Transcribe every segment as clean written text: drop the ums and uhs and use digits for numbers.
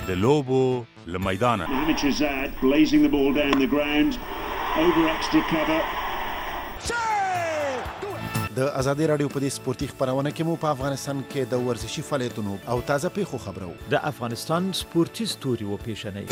د لوبو له میدانه. Hamid blazing the ball down the ground over extra cover. د ازادي رادیو په دې سپورتي خبرونه کې مو په افغانستان کې د ورزشي فعالیتونو او تازه پیښو خبرو. د افغانستان سپورتي ستوري و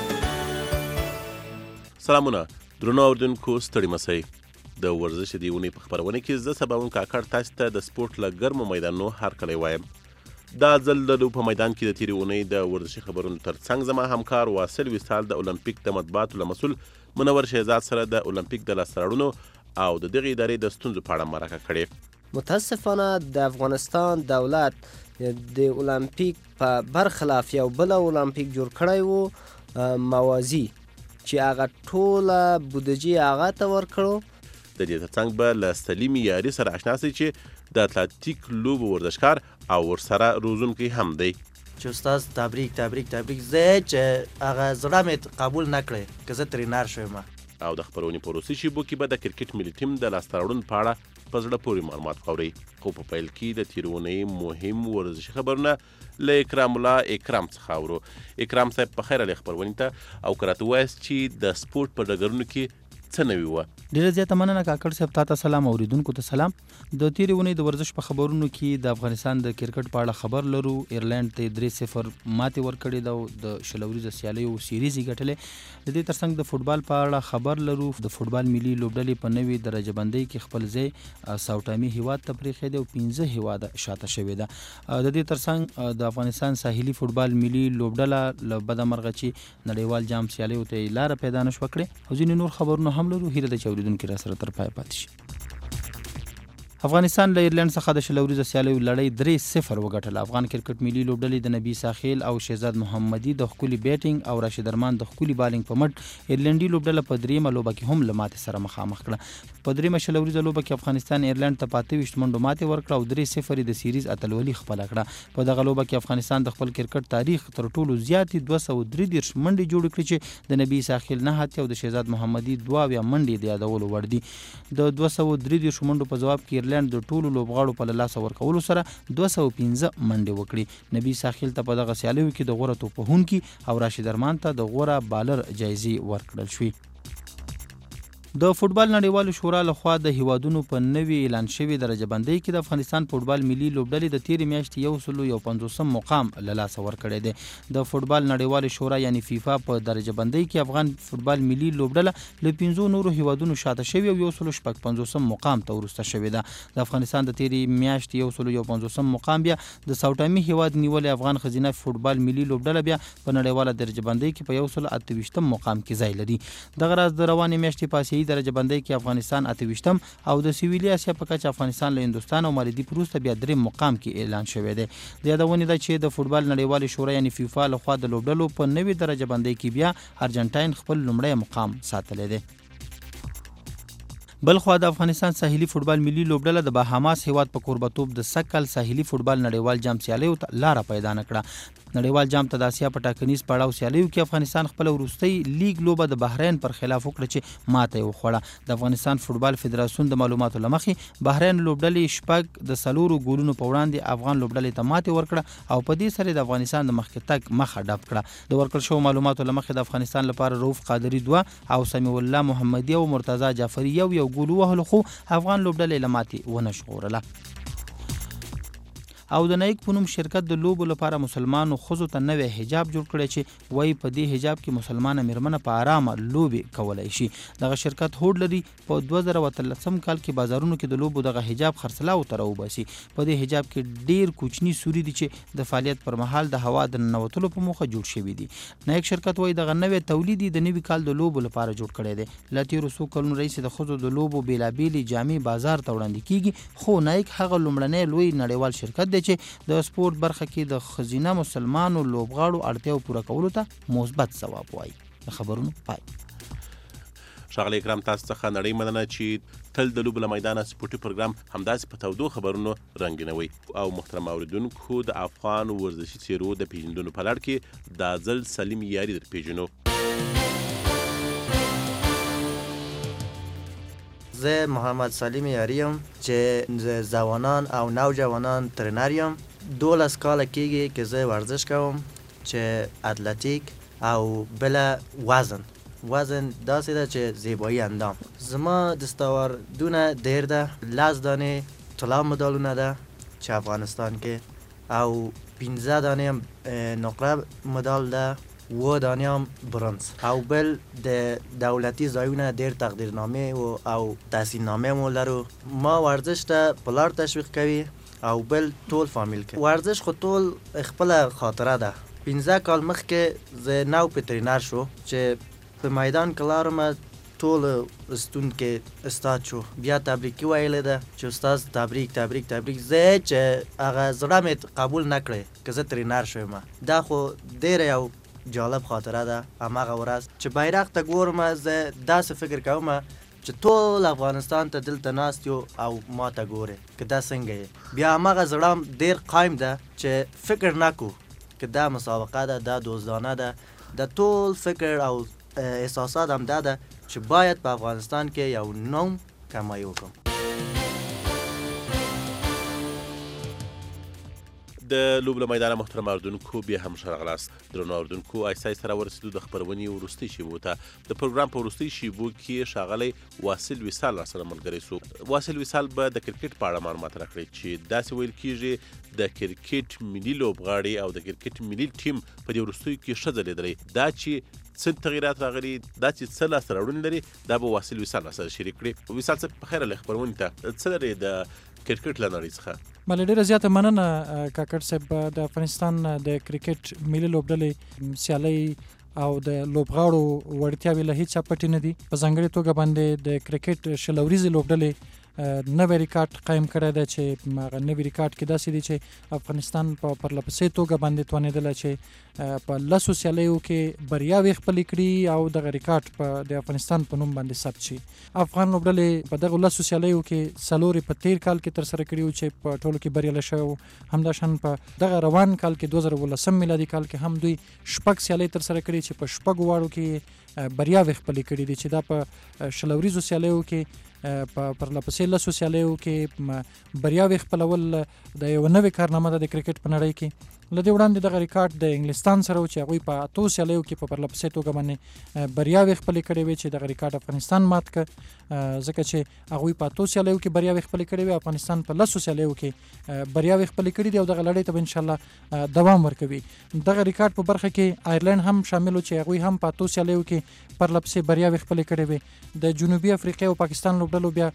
پیښنې. سلامونه درنو اوردونکو، ستړي مسئ. د ورزش دی ونې په خبرونه کې زه سباون کاکړ تاسو ته د سپورت له ګرمو میدانونو هرکلی وایم. دا ځل د په میدان کې د تیرې اونۍ د ورزشي خبرونو ترڅنګ زما همکار واصل وصال د اولمپیک د مطبوعاتو له مسؤل منور شهزاد سره د اولمپیک د لاسته راوړنو او د دغې ادارې د ستونزو په اړه مرکه کړې. متاسفانه د افغانستان دولت د اولمپیک په برخلاف یو بل اولمپیک جوړ کړی و موازی چې هغه ټوله بودجه هغه ته ورکړو. د دې ترڅنګ به له سلیم یاري سره اشنا سئ چې د اتلانتیک لوبو ورزشکار او ورسره روزونکی هم دی. چې استاد تبریک زه چې هغه زړه مې قبول نه کړی که زه ترینر شوم. او د خبرونې په وروستي شیبو کې به د کرکټ ملي ټیم د لاسته راوړنو په اړه په زړه پورې معلومات واورئ. خو په پیل کې د تېرې اونۍ مهم ورزشي خبرونه له اکرام الله اکرام څخه اورو. اکرام صاحب په خیر علي خبرونې ته او که راته ووایاست چې د سپورټ په ډګرونو کې څه نوي وه؟ ډیره زیاته مننه کاکړ صاحب، تاته سلام، اوریدونکو ته سلام. د تیرې اونۍ د ورزش په خبرونو کې د افغانستان د کرکټ په اړه خبر لرو. ایرلند ته 3-0 ماتې ورکړې ده او د شلوریزه سیالیو سیریز یې ګټلې. د دې ترڅنګ د فوټبال په اړه خبر لرو. د فوټبال ملي لوبډلې په نوې درجه بندۍ کې خپل ځای ساوټامي هیواد ته پرېښی دی او 15 هیواد شاته شوې ده. د دې ترڅنګ د افغانستان ساحلي فوټبال ملي لوبډله له بده مرغه چې نړیوال جام سیالیو ته لاره پیدا نه شوه کړې. او ځینې نور خبرونه هم لرو. هیله ده چې اوریدونکي را سره تر پای پاتې شي. افغانستان له ایرلند څخه د شلوریزه سیالیو لړۍ 3-0 وګټله. افغان کرکټ ملي لوبډلې د نبی ساخیل او شهزاد محمدي د ښکلي بیټینګ او راشد ارمان د ښکلي بالینګ په مټ ایرلندي لوبډله په دریمه لوبه کې هم له ماتې سره مخامخ کړه. په دریمه شلوریزه لوبه کې افغانستان ایرلند ته 25 منډو ماتې ورکړه او 3-0 د سیریز اتلولي خپله کړه. په دغه لوبه کې افغانستان د خپل کرکټ تاریخ تر ټولو زیاتې 233 منډې جوړې کړې چې د نبی ساخیل 9 او د شهزاد محمدي 2 منډې د یادولو وړ دي. د 233 منډو په جواب کې ایرلند د ټولو لوبغاړو په لاس ورکولو سره 215 منډې وکړي. نبی ساخیل ته په دغه سیالیو کې د غوره توپوهونکي او راشد ارمان ته د غوره بالر جایزې ورکړل شوې. د فوټبال نړیوالو شورا لخوا د هیوادونو په نوي اعلان شوي درجه بندۍ کې د افغانستان فوټبال ملي لوبډلې د تیرې میاشتې 150 مقام له لاسه ورکړی دی. د فوټبال نړیوالو شورا یعنی فیفا په درجه بندۍ کې افغان فوټبال ملي لوبډله له 15 نورو هیوادونو شاته شوې او 150 مقام ته ورسته شوې ده. د افغانستان د تیرې میاشتې 150 مقام بیا د ساوټامي هیواد نیولې افغان ښځینه فوټبال ملي لوبډله بیا په نړیواله درجه بندۍ کې په 128 مقام کې ځای لري. دغه راز د روانې میاشتې په درجه بندۍ کې افغانستان 28م او د سویلي اسیا په کچه افغانستان له هندوستان او مالدیپ وروسته بیا 3 مقام کې اعلان شوی دی. د یادونې ده چې د فوټبال نړیوالې شورا یعنی فیفا لخوا د لوبډلو په نوې درجه بندۍ کې بیا ارجنټاین خپل لومړی مقام ساتلی دی. بل خوا د افغانستان ساحلي فوټبال ملي لوبډله د بهاماس هیواد په کوربتوب د سکل ساحلي فوټبال نړیوال جام سیالیو ته لاره پیدا نه کړه. نړیوال جام ته د اسیا په ټاکنیز پړاو سیالیو کې افغانستان خپل وروستۍ لیګ لوبه د بحرین پر خلاف وکړه چې ماته یې وخوړه. د افغانستان فوټبال فدراسیون د معلوماتو له مخې بحرین لوبډلې شپږ د 4 ګولونو په وړاندې افغان لوبډلې ته ماتې ورکړه او په دې سره د افغانستان د مخکې تګ مخه ډپ کړه. د ورکړل شوو معلوماتو له مخې د افغانستان لپاره رؤف قادري 2 او سمیع الله محمدي او مرتضی جعفري یو ګول وهلو خو افغان لوبډلې له ماتې ونه ژغورله. او د نایک په نوم شرکت د لوبو لپاره مسلمانو ښځو ته نوی حجاب جوړ کړی چې وایي په دې حجاب کې مسلمانه میرمنه په آرامه لوبې کولی شي. دغه شرکت هوډ لري په 2013 کال کې بازارونو کې د لوبو دغه حجاب خرڅلاو ته راوباسي. په دې حجاب کې ډیر کوچني سوري دي چې د فعالیت پر مهال د هوا د ننوتلو په موخه جوړ شوي دي. نایک شرکت وایي دغه نوی تولید د نوي کال د لوبو لپاره جوړ کړی دی. له تیرو څو کلونو راهیسې د ښځو د لوبو بېلابېلې جامې بازار ته وړاندې کیږي، خو نایک هغه لومړنی لوی نړیوال شرکت دی چې د سپورت برخه کې د ښځینه مسلمانو لوبغاړو اړتیاو پوره کولو ته مثبت ځواب وایي. د خبرونو پای. ښاغلی اکرام، تاسو څخه نړۍ مننه چې تل د لوبو له میدانه سپورټي پروګرام همداسې په تودو خبرونو رنګینوئ. او محترم اوریدونکو، د افغان ورزشي څیرو د پیژندنو په لړ کې دا ځل سلیم یاري در پیژنو. زه محمد سلیم یاری یم چې ځوانان او نوجوانان ترینر یم. 12 کاله کېږي که زه ورزش کوم چې اتلتیک او بله وزن داسې ده چې زیبایی اندام. زما دستاوردونه ډېر ده، 10 دانې طلا مدالونه ده چې افغانستان کې، او 15 دانې هم نقره مدال ده، 7 دانې هم برنز، او بل د دولتي ځایونه ډېر تقدیرنامې او تحصیلنامې مو لرو. ما ورزش ته پلار تشویق کوي او بل ټول فامیل کوي. ورزش خو ټول خپله خاطره ده. 15 کال مخکې زه نو وترنر شو چې په میدان کې لارم، ټول استونکي استاد شو، بیا تبریکي ویلې ده چې استاد تبریک تبریک تبریک. زه چې هغه زړه مې قبول نه کړی که زه ترنر شوم. دا خو ډېره یو جالب خاطره ده. هماغه ورځ چې بیرغ ته ګورم، زه داسې فکر کوم چې ټول افغانستان ته دلته ناست یو او ما ته ګوري که دا څنګه یې. بیا هماغه زړه ډېر قایم ده چې فکر نکو که دا مسابقه ده، دا دوستانه ده. د ټول فکر او احساسات هم دا ده چې باید په افغانستان کې یو نوم کمایي وکړم. د لوبله میدانه محترم اردوونکو بیا هم ښه راغلاست. درنو اردوونکو، آیسته سره ورسېدو د خپرونې وروستۍ شیبو ته. د پروګرام په وروستۍ شیبو کې ښاغلی واصل وصال راسره ملګری سو. واصل وصال به د کرکټ په اړه معلومات راکړي چې داسې ویل کېږي د کرکټ ملي لوبغاړي او د کرکټ ملي ټیم په دې وروستیو کې ښه ځلېدلی. دا چې څه تغیرات راغلي، دا چې څه لاسته راوړنې لري، دا به واصل وصال راسره شریک کړي. وصال صاحب، په خیره له خپرونې ته څه لري د کرکټ له نړۍ څخه؟ بله، ډېره زیاته مننه کاکړ صاحب. د افغانستان د کرکټ ملي لوبډلې سیالۍ او د لوبغاړو وړتیاوې له هېڅ پټې نه دي. په ځانګړې توګه باندې د کرکټ شلوريزې لوبډلې نوی ریکارډ قایم کړی دی چې هغه نوی ریکارډ کې داسې دی چې افغانستان په پرلپسې توګه باندې توانېدله چې په 10 سیالیو کې بریاوې خپلې کړي او دغه ریکارډ په د افغانستان په نوم باندې ثبت شي. افغان لوبډلې په دغه 10 سیالیو کې 4 په 13 کال کې ترسره کړي وو چې په ټولو کې بریالی شوی وو. همداشان په دغه روان کال کې 2019 میلادي کال کې هم دوی 6 سیالۍ ترسره کړي چې په 6 واړو کې بریاوې خپلې کړي دي، چې دا په شلوریزو سیالیو کې په پرلپسې 10 سیالیو کې بریاوې خپلول د یو نوې کارنامه ده د کرکټ په نړۍ کې. له دې وړاندې دغه ریکارډ د انګلستان سره و چې هغوی په 8 سیالیو کې په پرلپسې توګه باندې بریاوې خپلې کړې وې، چې دغه ریکارډ افغانستان مات کړ، ځکه چې هغوی په 8 سیالیو کې بریاوې خپلې کړې وې، افغانستان په 10 سیالیو کې بریاوې خپلې کړې دي او دغه لړۍ ته به انشاءالله دوام ورکوي. دغه ریکارډ په برخه کې آیرلینډ هم شامل و چې هغوی هم په 8 سیالیو کې پرلپسې بریاوې خپلې کړې وې. د جنوبي افریقې او پاکستان لوبډلو بیا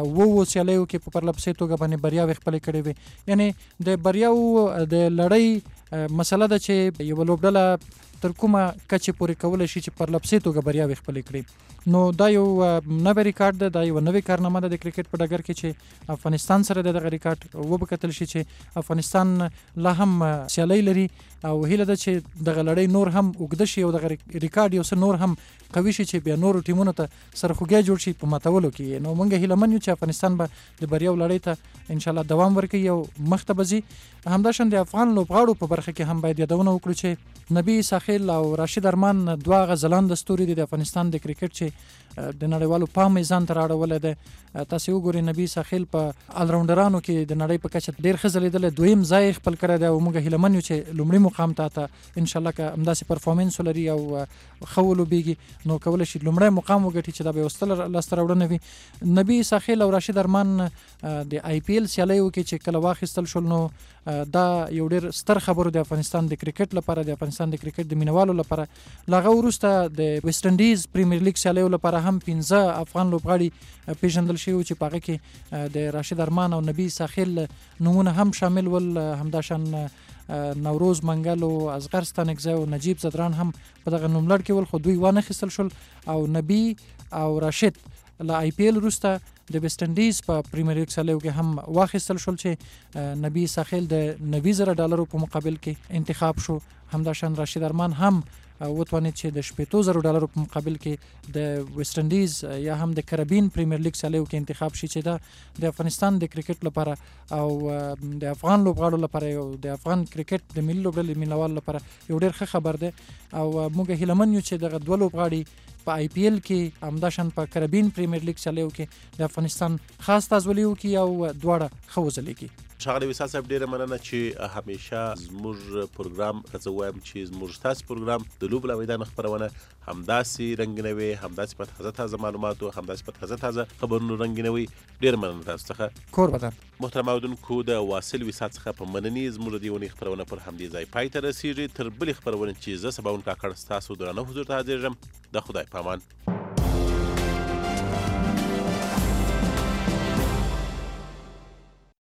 9 سیالیو کې په پرلپسې توګه باندې بریاوې خپلې کړې وې. یعنې د بریاو د لړۍ مسله ده چې یو لوبډله تر کومه کچې پورې کولی شي چې پرلپسې توګه بریاوې خپلې کړي. نو دا یو نوی ریکارډ ده، دا یو نوې کارنامه ده د کرکټ په ډګر کې چې افغانستان سره د دغه ریکارډ وبکتل شي چې افغانستان لا هم سیالۍ لري او هیله ده چې دغه لړۍ نور هم اوږده شي او دغه ریکارډ یو څه نور هم قوي شي چې بیا نورو ټیمونو ته سرخوږی جوړ شي په ماتولو کې. نو موږ هیلهمن یو چې افغانستان به د بریاو لړۍ ته انشاءالله دوام ورکوي او مخته به ځي. همداشان د افغان لوبغاړو په برخه کې هم باید یادونه وکړو چې نبی ساخیل او راشد ارمان 2 غزلان ستوري دي د افغانستان د کرکټ چې د نړیوالو پام یې ځان ته راړولی دی. تاسې وګورئ نبی ساخیل په الراونډرانو کې د نړۍ په کچه ډېر ښه ځلېدلی، 2یم ځای یې خپل کړی دی او موږ هیلهمن یو چې لومړي مقام ته انشاءالله که همداسې پرفارمنس ولري او ښه ولوبېږي نو کولی شي لومړی مقام وګټي چې دا به یو ستره لاسته راوړنه وي. نبی ساخیل او راشد ارمان د IPL سیالیو کې چې کله واخیستل شول نو دا یو ډېر ستر خبر د افغانستان د کرکټ لپاره، د افغانستان د کرکټ د مینوالو لپاره. له هغه وروسته د ویسټ انډیز پریمیر لیګ سیالیو لپاره هم 15 افغان لوبغاړي پیژندل شوي چې په هغه کې د راشد ارمان او نبی ساخیل نومونه هم شامل ول. همداشان نوروز منګل او اصغر ستانکزی او نجیب زدران هم په دغه نوملړ کې ول، خو دوی وانه خیستل شول. او نبی او راشد له IPL وروسته د ویسټ انډیز په پریمیر لیګ سیالیو کې هم واخیستل شول چې نبی ساخیل د $90,000 په مقابل کې انتخاب شو. همداشان راشد ارمان هم وتوانید چې د $80,000 په مقابل کې د ویسټ انډیز یا هم د کربین پریمیر لیګ سیالیو کې انتخاب شي، چې دا د افغانستان د کرکټ لپاره او د افغان لوبغاړو لپاره او د افغان کرکټ د ملي لوبډلې مینوال لپاره یو ډېر ښه خبر دی. او موږ هیلهمن یو چې دغه 2 لوبغاړي په IPL کې همداشان په کربین پریمیر لیګ سیالیو کې د افغانستان خاص تازولي وکړي او دواړه ښه وځلېږي. ښاغلی وصال صاحب ډېره مننه چې همیشه زموږ پروګرام زه وایم چې زموږ ستاسو پروګرام د لوبو له میدان خپرونه همداسې رنګینوي، همداسې په تازه تازه معلوماتو، همداسې په تازه تازه خبرونو رنګینوي. ډېره مننه تاسو څخه. کور بدن. محترم اورېدونکو د واصل وصال څخه په مننې زموږ د دې اونۍ خپرونه پر همدې ځای پای ته رسېږي. تر بلې خپرونې چې زه سباون کاکړ ستاسو درانه حضور ته حاضرېږم، د خدای په امان.